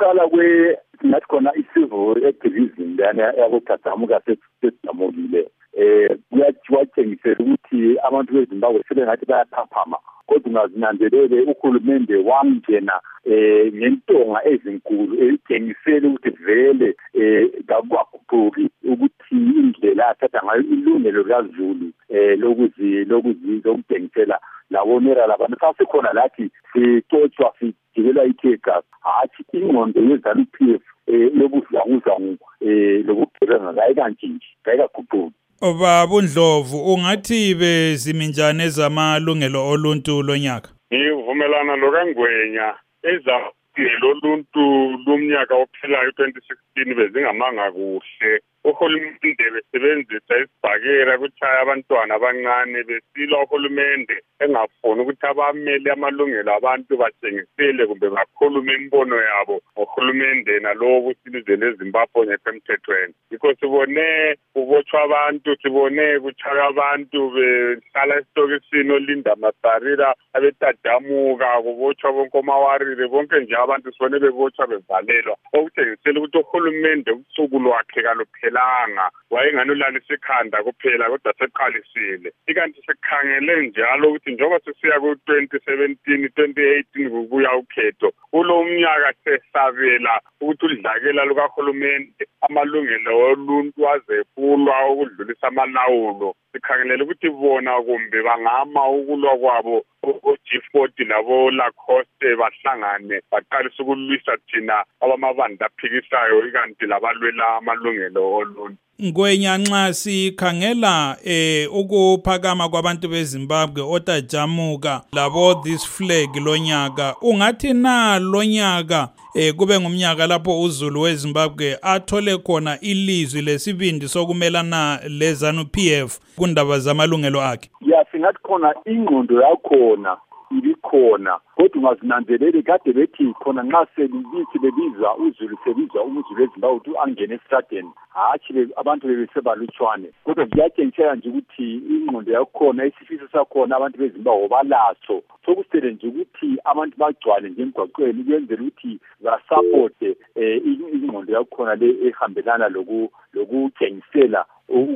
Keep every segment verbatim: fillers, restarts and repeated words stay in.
ukuqala kwe ngathi khona i-civil activism lana yakuthathamuka sesidamukile eh kuyatshengisela ukuthi abantu beZimbabwe sebengathi bayaphaphama kodwa ungazinanzelele uhulumende wangena eh ngentonga ezinkulu etshengisela ukuthi vele eh kakwakhuphuki ukuthi indlela athatha ngayo ilungelo likaZulu eh lokuzi lokuzi lokudingisela labonera labantu sasekhona lathi sicocwa sijikelwa itheka hathi ingqondo yeZanu P F eh lokuzanguza eh lokugebenga kayikantshintshi kayikakhuphuki. Baba uNdlovu ungathi beziminjane ezamalungelo oluntu lonyaka? Ngivumelana lokaNgwenya ezalungelo oluntu lomnyaka ophilayo twenty sixteen bezingamanga kuhle. Uhulumende besebenzisa isibhakera kuthaya abantwana abancane besila uhulumende engafuni ukuthi abameli amalungelo abantu batshengisele kumbe bakhulume imbono yabo uhulumende nalowo kusilizwe leZimbabwe ngekho emthethweni. Yikho sibone kubotshwa abantu, sibone kuthaya abantu behlala esitokisini oLinda Masarira abetadamuka kubotshwa bonke omawarire bonke nje abantu sibone bebotshwa bevalelwa okutshengisela ukuthi uhulumende usuku lwakhe kaluphela langa wayenganulalisa ikhanda kuphela kodwa seqalisile ikanti sekukhangele njalo ukuthi njengoba sesiya ku twenty seventeen twenty eighteen kubuya ukhetho kulo mnyaka sesabela ukuthi udlakela lukahulumende amalungelo oluntu azefulwa ukudlulisa amalawulo sikhangelela ukuthi bona kumbe bangama ukulwa kwabo u-G forty labo Lacoste bahlangane baqalisa ukulwisa thina abamabandla aphikisayo ikanti labalwela amalungelo oluntu. Ngwenya nxa sikhangela eh ukuphakama kwabantu beZimbabwe otajamuka labo this flag lonyaka ungathi na lonyaka eh kube ngumnyaka lapho uZulu weZimbabwe athole khona ilizwi lesibindi sokumelana leZanu P F kundaba zamalungelo akhe? Ya singathi khona ingqondo yakhona ibikhona kodwa ungazinanzeleli kade bethi khona nxa selibithi bebiza uZulu sebizwa uMzulu weZimbabwe ukuthi angene estradeni hathi abantu bebesebalutshwane kodwa kuyatshengisela nje ukuthi ingqondo yakhona isifiso sakhona abantu beZimbabwe balaso sokusele nje ukuthi abantu bagcwale nje emgwaqweni ukuyenzela ukuthi basupporte eh ingqondo yakhona le ehambelana loku lokutshengisela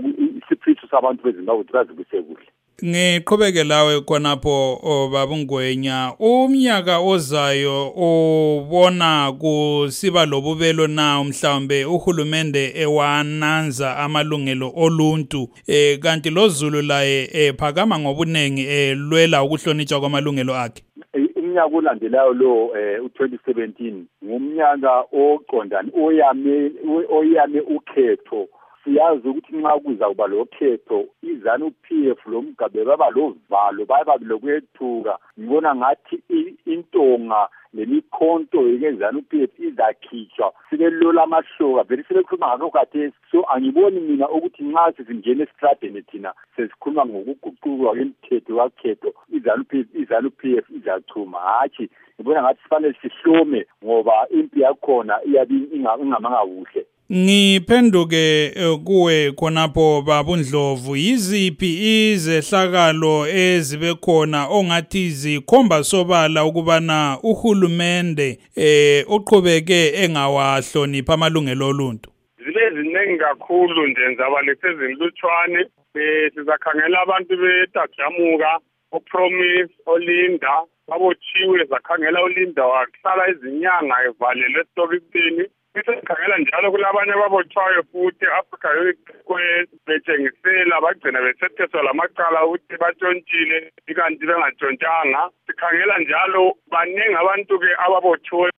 isifiso sabantu beZimbabwe ukuthi bazibuse kuhle. Ngiqhubeke lawe khonapho Baba uNgwenya umnyaka ozayo ubona kusiba lobubelo na mhlawumbe uhulumende ewananza amalungelo oluntu eh kanti loZulu laye ephakama ngobunengi elwela ukuhlonitshwa kwamalungelo akhe? Umnyaka olandelayo lo eh u-twenty seventeen ngumnyaka oqondana oyame oyame ukhetho. Siyazi ukuthi nxa kuza kuba lokhetho iZanu P F lomgabe baba lovalo baba lokwethuka ngibona ngathi intonga lemikhonto yeZanu P F izakhitshwa sibelola amahloka vele sibekhuluma ngakho kade so angiboni mina ukuthi nxa sizingena estradeni thina sesikhuluma ngokuguqulwa kwemithetho wakhetho iZanu P F iZanu P F izachuma hathi ngibona ngathi sifanele sihlome ngoba impi yakhona iyabi ingamanga kuhle. Ngiphenduke kuwe khonapho Baba uNdlovu yiziphi izehlakalo ezibe khona ongathi zikhomba sobala ukubana uhulumende eh uqhubeke engawahlonipha amalungelo oluntu? Zibe ziningi kakhulu nje nzabalise ezinhlutshwane eh sizakhangela abantu betajamuka uPromise oLinda babotshiwe zakhangela uLinda wahlala izinyanga evalelwe estokisini. Sikhangela njalo kulabanye ababotshwayo futhi Africa betshengisela bagcina besetheswa lamacala ukuthi batshontshile ikanti bengatshontshanga. Sikhangela njalo baningi abantu ke ababotshwe